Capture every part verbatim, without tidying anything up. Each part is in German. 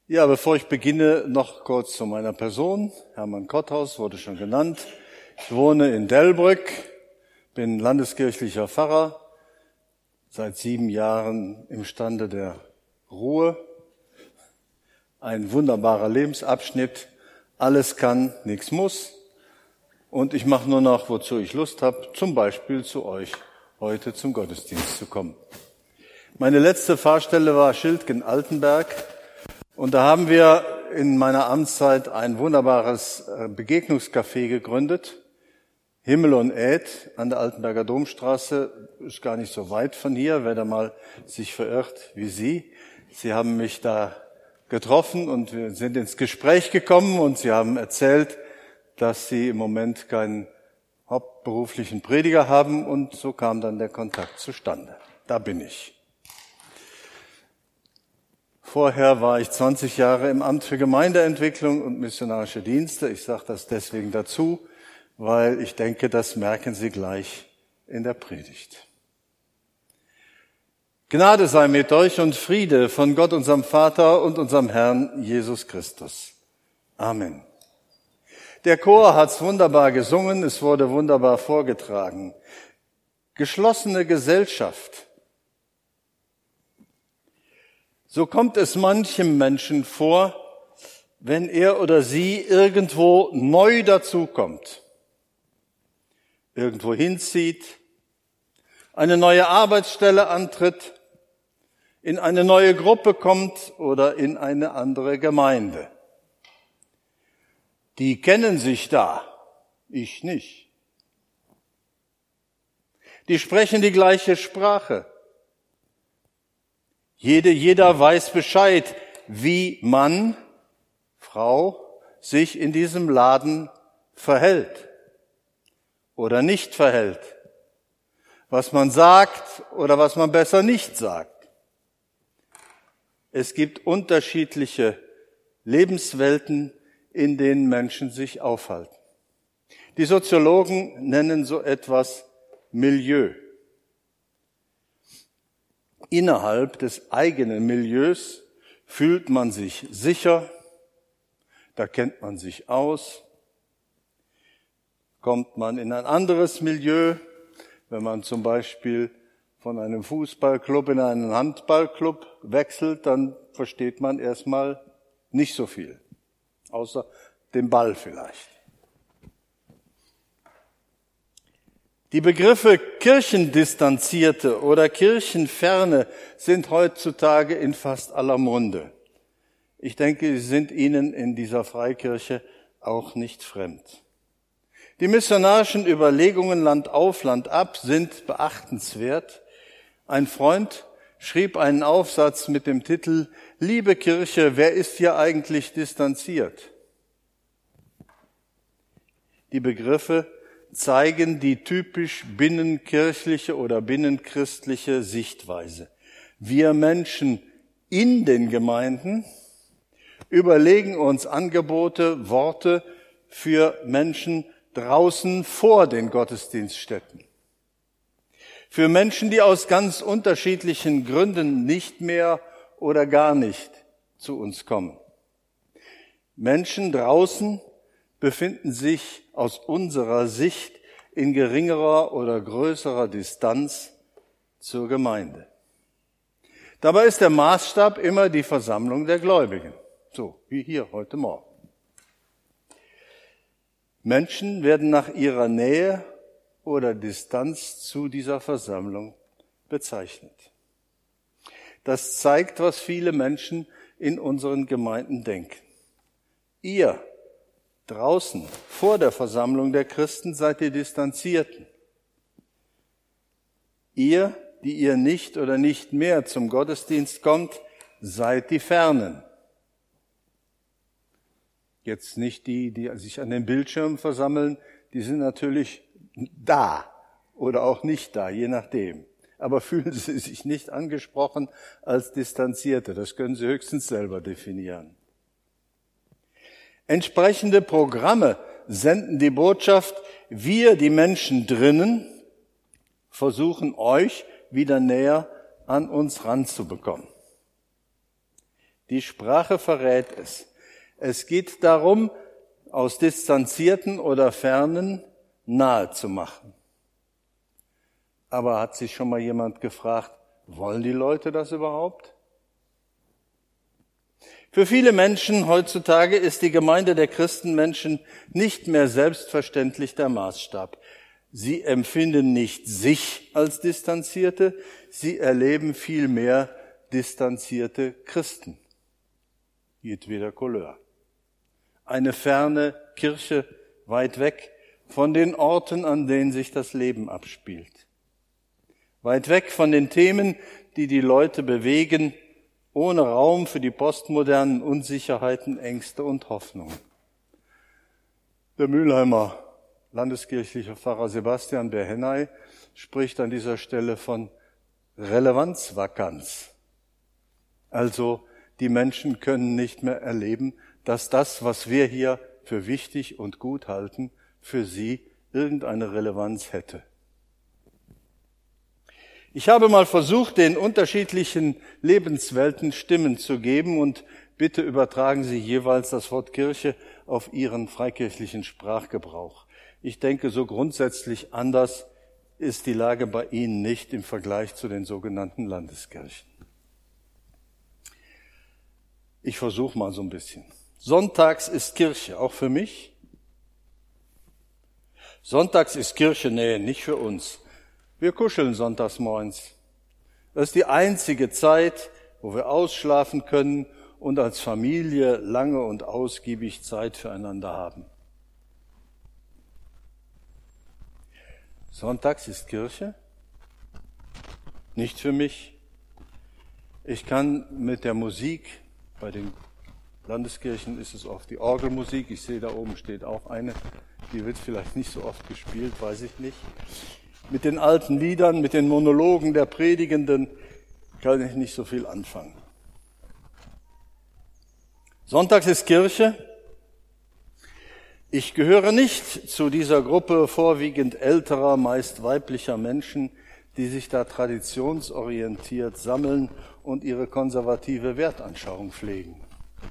Ja, bevor ich beginne, noch kurz zu meiner Person. Hermann Kotthaus wurde schon genannt. Ich wohne in Delbrück, bin landeskirchlicher Pfarrer, seit sieben Jahren imstande der Ruhe. Ein wunderbarer Lebensabschnitt. Alles kann, nichts muss. Und ich mache nur noch, wozu ich Lust habe, zum Beispiel zu euch heute zum Gottesdienst zu kommen. Meine letzte Pfarrstelle war Schildgen-Altenberg. Und da haben wir in meiner Amtszeit ein wunderbares Begegnungscafé gegründet. Himmel und Äd an der Altenberger Domstraße, ist gar nicht so weit von hier, wer da mal sich verirrt wie Sie. Sie haben mich da getroffen und wir sind ins Gespräch gekommen und Sie haben erzählt, dass Sie im Moment keinen hauptberuflichen Prediger haben und so kam dann der Kontakt zustande. Da bin ich. Vorher war ich zwanzig Jahre im Amt für Gemeindeentwicklung und missionarische Dienste. Ich sage das deswegen dazu, weil ich denke, das merken Sie gleich in der Predigt. Gnade sei mit euch und Friede von Gott, unserem Vater und unserem Herrn Jesus Christus. Amen. Der Chor hat's wunderbar gesungen, es wurde wunderbar vorgetragen. Geschlossene Gesellschaft. So kommt es manchem Menschen vor, wenn er oder sie irgendwo neu dazukommt, irgendwo hinzieht, eine neue Arbeitsstelle antritt, in eine neue Gruppe kommt oder in eine andere Gemeinde. Die kennen sich da, ich nicht. Die sprechen die gleiche Sprache. Jede, jeder weiß Bescheid, wie Mann, Frau sich in diesem Laden verhält oder nicht verhält, was man sagt oder was man besser nicht sagt. Es gibt unterschiedliche Lebenswelten, in denen Menschen sich aufhalten. Die Soziologen nennen so etwas Milieu. Innerhalb des eigenen Milieus fühlt man sich sicher, da kennt man sich aus. Kommt man in ein anderes Milieu, wenn man zum Beispiel von einem Fußballclub in einen Handballclub wechselt, dann versteht man erstmal nicht so viel, außer dem Ball vielleicht. Die Begriffe Kirchendistanzierte oder Kirchenferne sind heutzutage in fast aller Munde. Ich denke, sie sind Ihnen in dieser Freikirche auch nicht fremd. Die missionarischen Überlegungen Land auf, Land ab sind beachtenswert. Ein Freund schrieb einen Aufsatz mit dem Titel »Liebe Kirche, wer ist hier eigentlich distanziert?« Die Begriffe zeigen die typisch binnenkirchliche oder binnenchristliche Sichtweise. Wir Menschen in den Gemeinden überlegen uns Angebote, Worte für Menschen draußen vor den Gottesdienststätten. Für Menschen, die aus ganz unterschiedlichen Gründen nicht mehr oder gar nicht zu uns kommen. Menschen draußen befinden sich aus unserer Sicht in geringerer oder größerer Distanz zur Gemeinde. Dabei ist der Maßstab immer die Versammlung der Gläubigen, so wie hier heute Morgen. Menschen werden nach ihrer Nähe oder Distanz zu dieser Versammlung bezeichnet. Das zeigt, was viele Menschen in unseren Gemeinden denken. Ihr draußen, vor der Versammlung der Christen, seid ihr Distanzierten. Ihr, die ihr nicht oder nicht mehr zum Gottesdienst kommt, seid die Fernen. Jetzt nicht die, die sich an den Bildschirmen versammeln, die sind natürlich da oder auch nicht da, je nachdem. Aber fühlen Sie sich nicht angesprochen als Distanzierte. Das können Sie höchstens selber definieren. Entsprechende Programme senden die Botschaft, wir, die Menschen drinnen, versuchen euch wieder näher an uns ranzubekommen. Die Sprache verrät es. Es geht darum, aus Distanzierten oder Fernen nahe zu machen. Aber hat sich schon mal jemand gefragt, wollen die Leute das überhaupt? Für viele Menschen heutzutage ist die Gemeinde der Christenmenschen nicht mehr selbstverständlich der Maßstab. Sie empfinden nicht sich als Distanzierte, sie erleben vielmehr distanzierte Christen. Jedweder Couleur. Eine ferne Kirche weit weg von den Orten, an denen sich das Leben abspielt. Weit weg von den Themen, die die Leute bewegen, ohne Raum für die postmodernen Unsicherheiten, Ängste und Hoffnungen. Der Mülheimer landeskirchlicher Pfarrer Sebastian Berhenay spricht an dieser Stelle von Relevanzvakanz. Also die Menschen können nicht mehr erleben, dass das, was wir hier für wichtig und gut halten, für sie irgendeine Relevanz hätte. Ich habe mal versucht, den unterschiedlichen Lebenswelten Stimmen zu geben und bitte übertragen Sie jeweils das Wort Kirche auf Ihren freikirchlichen Sprachgebrauch. Ich denke, so grundsätzlich anders ist die Lage bei Ihnen nicht im Vergleich zu den sogenannten Landeskirchen. Ich versuche mal so ein bisschen. Sonntags ist Kirche, auch für mich. Sonntags ist Kirche, nee, nicht für uns. Wir kuscheln sonntags morgens. Das ist die einzige Zeit, wo wir ausschlafen können und als Familie lange und ausgiebig Zeit füreinander haben. Sonntags ist Kirche, nicht für mich. Ich kann mit der Musik, bei den Landeskirchen ist es oft die Orgelmusik, ich sehe da oben steht auch eine, die wird vielleicht nicht so oft gespielt, weiß ich nicht. Mit den alten Liedern, mit den Monologen der Predigenden kann ich nicht so viel anfangen. Sonntags ist Kirche. Ich gehöre nicht zu dieser Gruppe vorwiegend älterer, meist weiblicher Menschen, die sich da traditionsorientiert sammeln und ihre konservative Wertanschauung pflegen.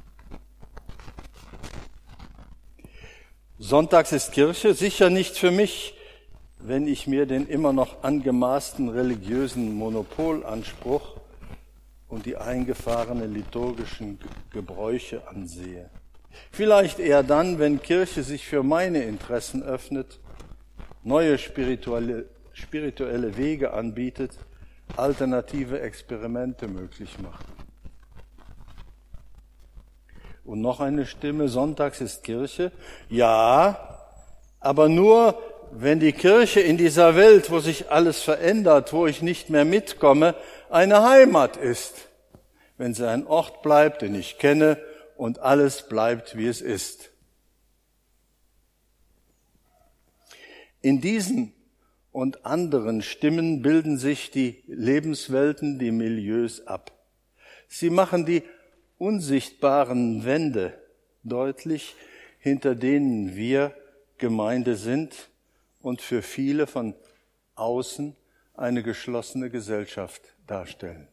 Sonntags ist Kirche, sicher nicht für mich, wenn ich mir den immer noch angemaßten religiösen Monopolanspruch und die eingefahrenen liturgischen Gebräuche ansehe. Vielleicht eher dann, wenn Kirche sich für meine Interessen öffnet, neue spirituelle, spirituelle Wege anbietet, alternative Experimente möglich macht. Und noch eine Stimme, sonntags ist Kirche. Ja, aber nur, wenn die Kirche in dieser Welt, wo sich alles verändert, wo ich nicht mehr mitkomme, eine Heimat ist. Wenn sie ein Ort bleibt, den ich kenne und alles bleibt, wie es ist. In diesen und anderen Stimmen bilden sich die Lebenswelten, die Milieus ab. Sie machen die unsichtbaren Wände deutlich, hinter denen wir Gemeinde sind und für viele von außen eine geschlossene Gesellschaft darstellen.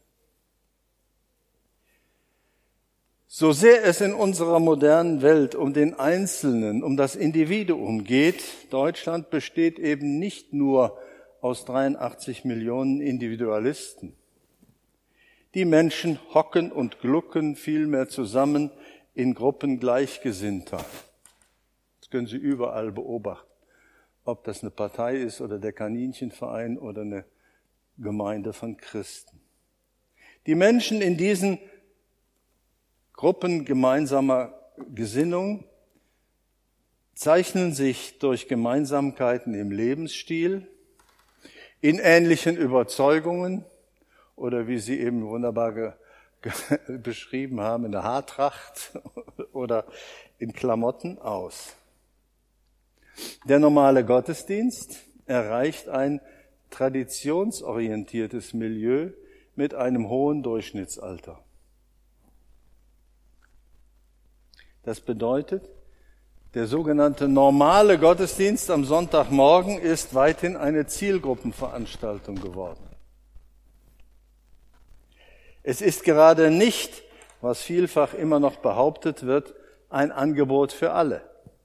So sehr es in unserer modernen Welt um den Einzelnen, um das Individuum geht, Deutschland besteht eben nicht nur aus dreiundachtzig Millionen Individualisten. Die Menschen hocken und glucken vielmehr zusammen in Gruppen Gleichgesinnter. Das können Sie überall beobachten, ob das eine Partei ist oder der Kaninchenverein oder eine Gemeinde von Christen. Die Menschen in diesen Gruppen gemeinsamer Gesinnung zeichnen sich durch Gemeinsamkeiten im Lebensstil, in ähnlichen Überzeugungen oder wie Sie eben wunderbar ge- ge- beschrieben haben, in der Haartracht oder in Klamotten aus. Der normale Gottesdienst erreicht ein traditionsorientiertes Milieu mit einem hohen Durchschnittsalter. Das bedeutet, der sogenannte normale Gottesdienst am Sonntagmorgen ist weithin eine Zielgruppenveranstaltung geworden. Es ist gerade nicht, was vielfach immer noch behauptet wird, ein Angebot für alle.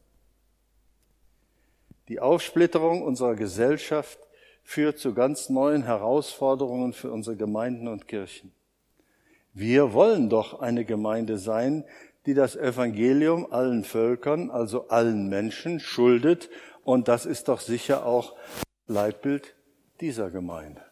Die Aufsplitterung unserer Gesellschaft führt zu ganz neuen Herausforderungen für unsere Gemeinden und Kirchen. Wir wollen doch eine Gemeinde sein, die das Evangelium allen Völkern, also allen Menschen, schuldet. Und das ist doch sicher auch Leitbild dieser Gemeinde.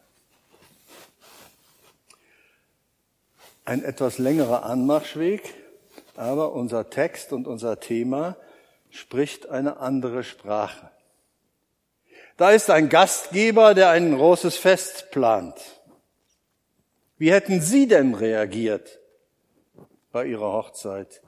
Ein etwas längerer Anmarschweg, aber unser Text und unser Thema spricht eine andere Sprache. Da ist ein Gastgeber, der ein großes Fest plant. Wie hätten Sie denn reagiert bei Ihrer Hochzeit?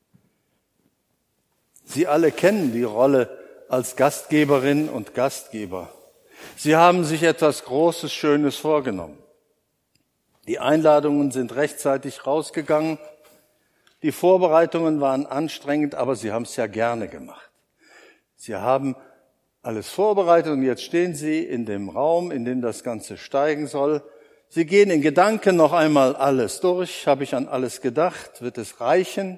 Sie alle kennen die Rolle als Gastgeberin und Gastgeber. Sie haben sich etwas Großes, Schönes vorgenommen. Die Einladungen sind rechtzeitig rausgegangen. Die Vorbereitungen waren anstrengend, aber Sie haben es ja gerne gemacht. Sie haben alles vorbereitet und jetzt stehen Sie in dem Raum, in dem das Ganze steigen soll. Sie gehen in Gedanken noch einmal alles durch. Habe ich an alles gedacht? Wird es reichen?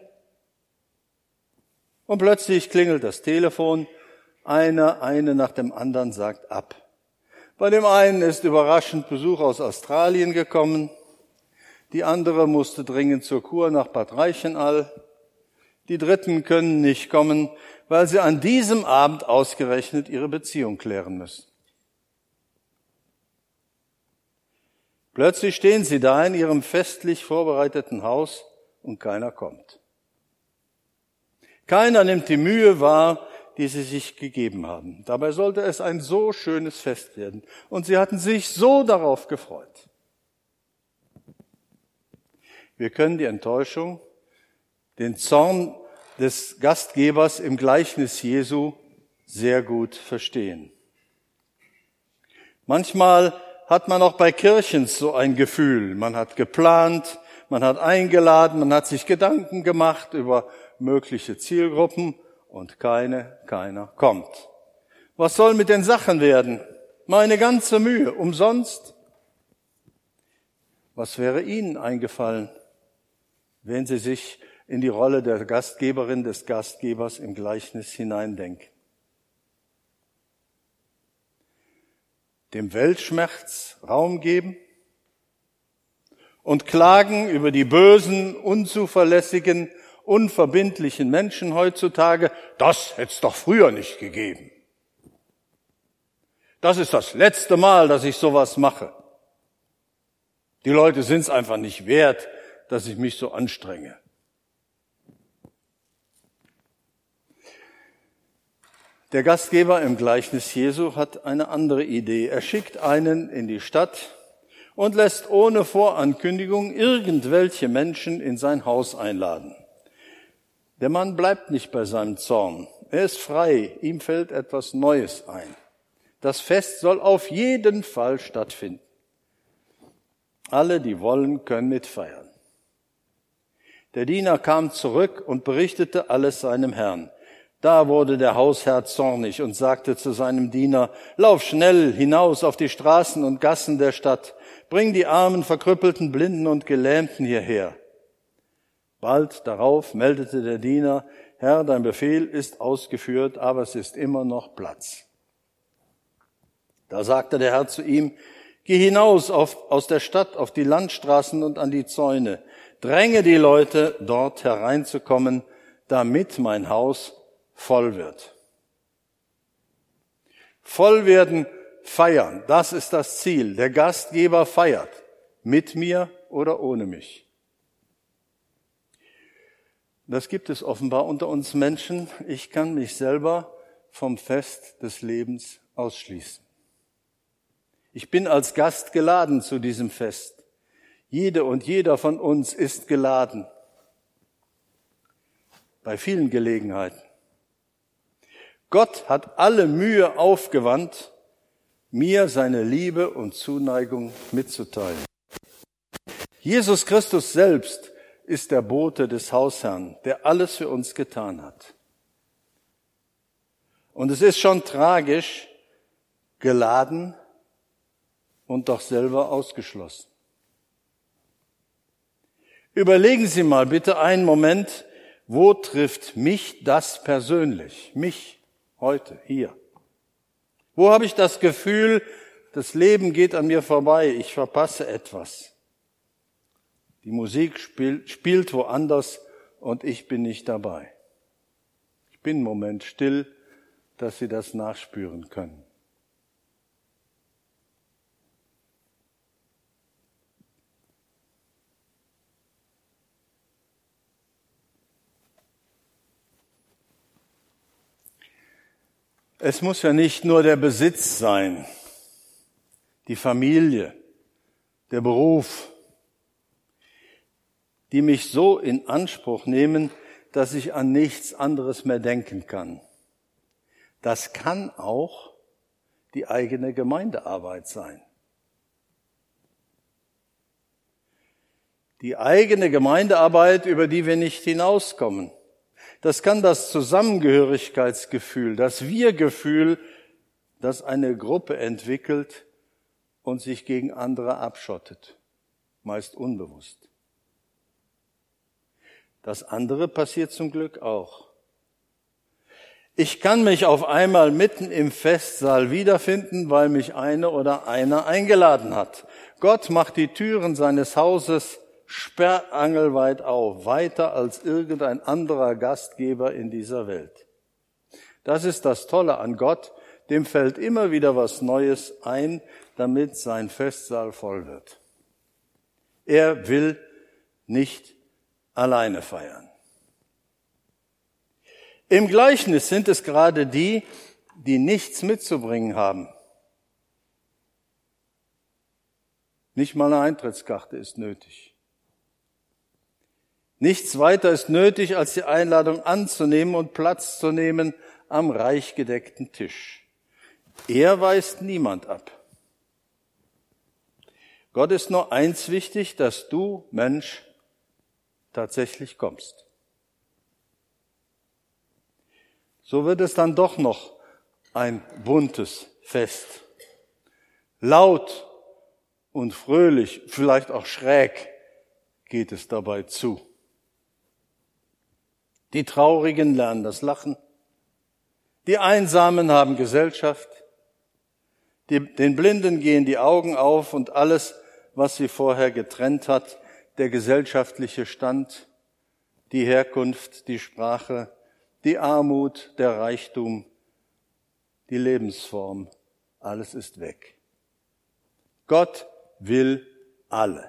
Und plötzlich klingelt das Telefon. Einer, eine nach dem anderen sagt ab. Bei dem einen ist überraschend Besuch aus Australien gekommen. Die andere musste dringend zur Kur nach Bad Reichenhall. Die Dritten können nicht kommen, weil sie an diesem Abend ausgerechnet ihre Beziehung klären müssen. Plötzlich stehen sie da in ihrem festlich vorbereiteten Haus und keiner kommt. Keiner nimmt die Mühe wahr, die sie sich gegeben haben. Dabei sollte es ein so schönes Fest werden. Und sie hatten sich so darauf gefreut. Wir können die Enttäuschung, den Zorn des Gastgebers im Gleichnis Jesu sehr gut verstehen. Manchmal hat man auch bei Kirchen so ein Gefühl. Man hat geplant, man hat eingeladen, man hat sich Gedanken gemacht über mögliche Zielgruppen und keine, keiner kommt. Was soll mit den Sachen werden? Meine ganze Mühe, umsonst? Was wäre Ihnen eingefallen, wenn Sie sich in die Rolle der Gastgeberin, des Gastgebers im Gleichnis hineindenken? Dem Weltschmerz Raum geben und klagen über die bösen, unzuverlässigen, unverbindlichen Menschen heutzutage, das hätte es doch früher nicht gegeben. Das ist das letzte Mal, dass ich sowas mache. Die Leute sind es einfach nicht wert, dass ich mich so anstrenge. Der Gastgeber im Gleichnis Jesu hat eine andere Idee. Er schickt einen in die Stadt und lässt ohne Vorankündigung irgendwelche Menschen in sein Haus einladen. Der Mann bleibt nicht bei seinem Zorn. Er ist frei. Ihm fällt etwas Neues ein. Das Fest soll auf jeden Fall stattfinden. Alle, die wollen, können mitfeiern. Der Diener kam zurück und berichtete alles seinem Herrn. Da wurde der Hausherr zornig und sagte zu seinem Diener, lauf schnell hinaus auf die Straßen und Gassen der Stadt, bring die Armen, Verkrüppelten, Blinden und Gelähmten hierher. Bald darauf meldete der Diener, Herr, dein Befehl ist ausgeführt, aber es ist immer noch Platz. Da sagte der Herr zu ihm, geh hinaus auf, aus der Stadt auf die Landstraßen und an die Zäune, dränge die Leute, dort hereinzukommen, damit mein Haus voll wird. Voll werden, feiern, das ist das Ziel. Der Gastgeber feiert, mit mir oder ohne mich. Das gibt es offenbar unter uns Menschen. Ich kann mich selber vom Fest des Lebens ausschließen. Ich bin als Gast geladen zu diesem Fest. Jede und jeder von uns ist geladen. Bei vielen Gelegenheiten. Gott hat alle Mühe aufgewandt, mir seine Liebe und Zuneigung mitzuteilen. Jesus Christus selbst ist der Bote des Hausherrn, der alles für uns getan hat. Und es ist schon tragisch, geladen und doch selber ausgeschlossen. Überlegen Sie mal bitte einen Moment, wo trifft mich das persönlich? Mich heute, hier. Wo habe ich das Gefühl, das Leben geht an mir vorbei, ich verpasse etwas? Die Musik spielt, spielt woanders und ich bin nicht dabei. Ich bin einen Moment still, dass Sie das nachspüren können. Es muss ja nicht nur der Besitz sein, die Familie, der Beruf, die mich so in Anspruch nehmen, dass ich an nichts anderes mehr denken kann. Das kann auch die eigene Gemeindearbeit sein. Die eigene Gemeindearbeit, über die wir nicht hinauskommen. Das kann das Zusammengehörigkeitsgefühl, das Wir-Gefühl, das eine Gruppe entwickelt und sich gegen andere abschottet, meist unbewusst. Das andere passiert zum Glück auch. Ich kann mich auf einmal mitten im Festsaal wiederfinden, weil mich eine oder einer eingeladen hat. Gott macht die Türen seines Hauses sperrangelweit auf, weiter als irgendein anderer Gastgeber in dieser Welt. Das ist das Tolle an Gott, dem fällt immer wieder was Neues ein, damit sein Festsaal voll wird. Er will nicht alleine feiern. Im Gleichnis sind es gerade die, die nichts mitzubringen haben. Nicht mal eine Eintrittskarte ist nötig. Nichts weiter ist nötig, als die Einladung anzunehmen und Platz zu nehmen am reich gedeckten Tisch. Er weist niemand ab. Gott ist nur eins wichtig, dass du, Mensch, tatsächlich kommst. So wird es dann doch noch ein buntes Fest. Laut und fröhlich, vielleicht auch schräg geht es dabei zu. Die Traurigen lernen das Lachen. Die Einsamen haben Gesellschaft. Die, den Blinden gehen die Augen auf und alles, was sie vorher getrennt hat, der gesellschaftliche Stand, die Herkunft, die Sprache, die Armut, der Reichtum, die Lebensform, alles ist weg. Gott will alle.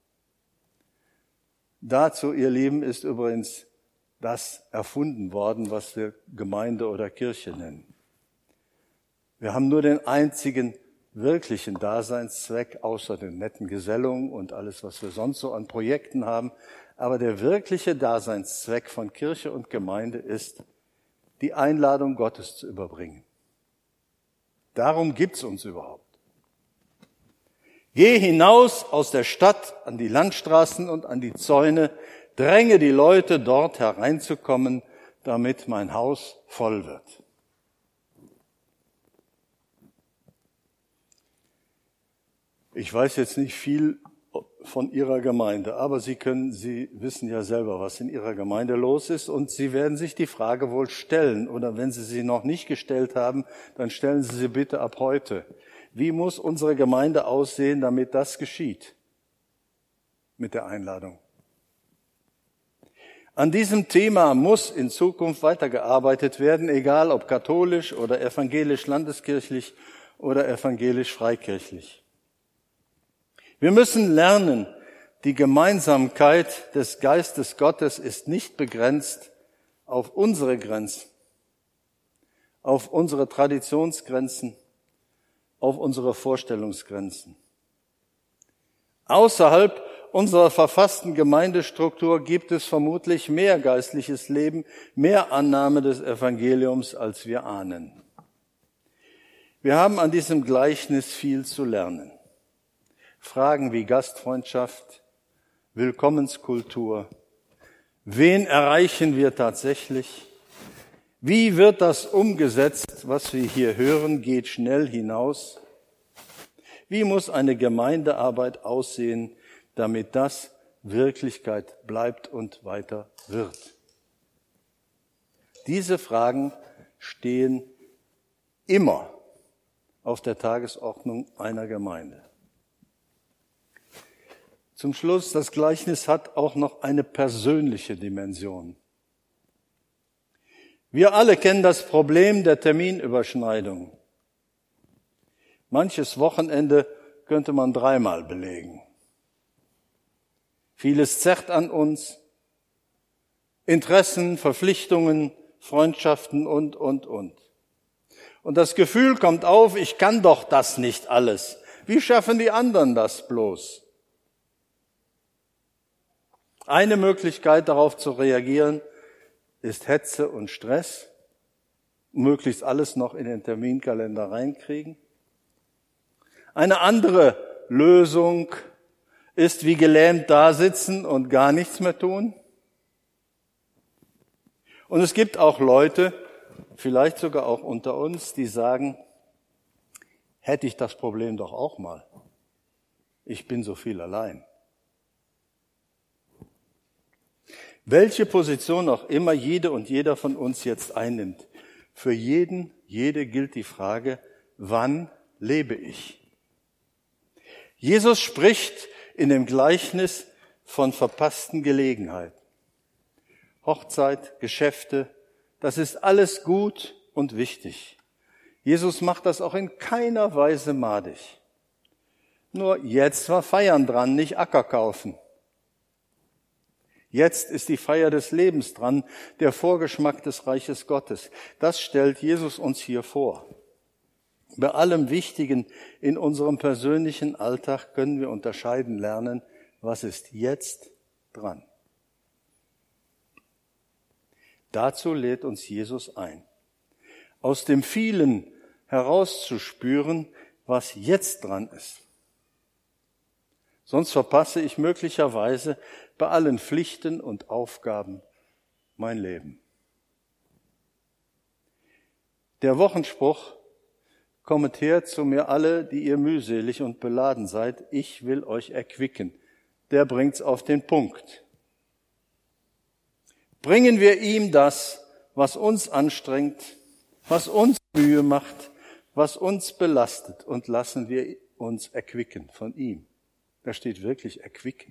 Dazu, ihr Lieben, ist übrigens das erfunden worden, was wir Gemeinde oder Kirche nennen. Wir haben nur den einzigen wirklichen Daseinszweck, außer den netten Gesellungen und alles, was wir sonst so an Projekten haben. Aber der wirkliche Daseinszweck von Kirche und Gemeinde ist, die Einladung Gottes zu überbringen. Darum gibt's uns überhaupt. Geh hinaus aus der Stadt an die Landstraßen und an die Zäune, dränge die Leute, dort hereinzukommen, damit mein Haus voll wird. Ich weiß jetzt nicht viel von Ihrer Gemeinde, aber Sie können, Sie wissen ja selber, was in Ihrer Gemeinde los ist, und Sie werden sich die Frage wohl stellen, oder wenn Sie sie noch nicht gestellt haben, dann stellen Sie sie bitte ab heute. Wie muss unsere Gemeinde aussehen, damit das geschieht mit der Einladung? An diesem Thema muss in Zukunft weitergearbeitet werden, egal ob katholisch oder evangelisch-landeskirchlich oder evangelisch-freikirchlich. Wir müssen lernen, die Gemeinsamkeit des Geistes Gottes ist nicht begrenzt auf unsere Grenzen, auf unsere Traditionsgrenzen, auf unsere Vorstellungsgrenzen. Außerhalb unserer verfassten Gemeindestruktur gibt es vermutlich mehr geistliches Leben, mehr Annahme des Evangeliums, als wir ahnen. Wir haben an diesem Gleichnis viel zu lernen. Fragen wie Gastfreundschaft, Willkommenskultur, wen erreichen wir tatsächlich? Wie wird das umgesetzt, was wir hier hören, geht schnell hinaus? Wie muss eine Gemeindearbeit aussehen, damit das Wirklichkeit bleibt und weiter wird? Diese Fragen stehen immer auf der Tagesordnung einer Gemeinde. Zum Schluss, das Gleichnis hat auch noch eine persönliche Dimension. Wir alle kennen das Problem der Terminüberschneidung. Manches Wochenende könnte man dreimal belegen. Vieles zerrt an uns. Interessen, Verpflichtungen, Freundschaften und, und, und. Und das Gefühl kommt auf, ich kann doch das nicht alles. Wie schaffen die anderen das bloß? Eine Möglichkeit, darauf zu reagieren, ist Hetze und Stress. Möglichst alles noch in den Terminkalender reinkriegen. Eine andere Lösung ist wie gelähmt dasitzen und gar nichts mehr tun. Und es gibt auch Leute, vielleicht sogar auch unter uns, die sagen, hätte ich das Problem doch auch mal. Ich bin so viel allein. Welche Position auch immer jede und jeder von uns jetzt einnimmt, für jeden, jede gilt die Frage, wann lebe ich? Jesus spricht in dem Gleichnis von verpassten Gelegenheiten. Hochzeit, Geschäfte, das ist alles gut und wichtig. Jesus macht das auch in keiner Weise madig. Nur jetzt war Feiern dran, nicht Acker kaufen. Jetzt ist die Feier des Lebens dran, der Vorgeschmack des Reiches Gottes. Das stellt Jesus uns hier vor. Bei allem Wichtigen in unserem persönlichen Alltag können wir unterscheiden lernen, was ist jetzt dran. Dazu lädt uns Jesus ein, aus dem Vielen herauszuspüren, was jetzt dran ist. Sonst verpasse ich möglicherweise bei allen Pflichten und Aufgaben mein Leben. Der Wochenspruch, kommet her zu mir alle, die ihr mühselig und beladen seid, ich will euch erquicken, der bringt's auf den Punkt. Bringen wir ihm das, was uns anstrengt, was uns Mühe macht, was uns belastet, und lassen wir uns erquicken von ihm. Da steht wirklich erquicken.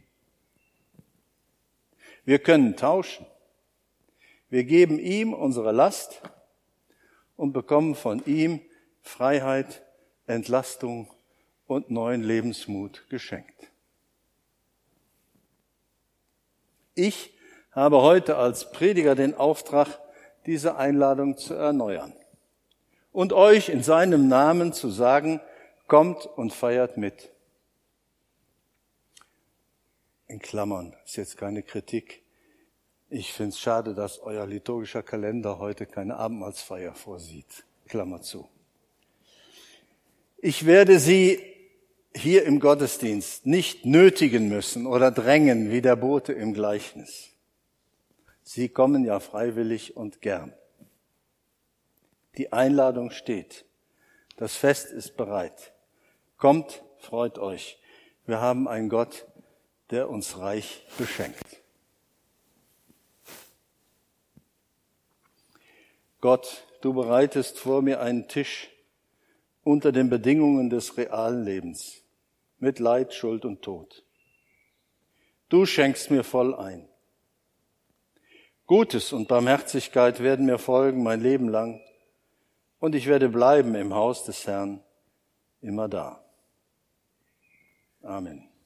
Wir können tauschen. Wir geben ihm unsere Last und bekommen von ihm Freiheit, Entlastung und neuen Lebensmut geschenkt. Ich habe heute als Prediger den Auftrag, diese Einladung zu erneuern und euch in seinem Namen zu sagen, kommt und feiert mit. In Klammern, ist jetzt keine Kritik. Ich finde es schade, dass euer liturgischer Kalender heute keine Abendmahlsfeier vorsieht. Klammer zu. Ich werde Sie hier im Gottesdienst nicht nötigen müssen oder drängen wie der Bote im Gleichnis. Sie kommen ja freiwillig und gern. Die Einladung steht. Das Fest ist bereit. Kommt, freut euch. Wir haben einen Gott, der uns reich beschenkt. Gott, du bereitest vor mir einen Tisch unter den Bedingungen des realen Lebens, mit Leid, Schuld und Tod. Du schenkst mir voll ein. Gutes und Barmherzigkeit werden mir folgen mein Leben lang, und ich werde bleiben im Haus des Herrn immer da. Amen.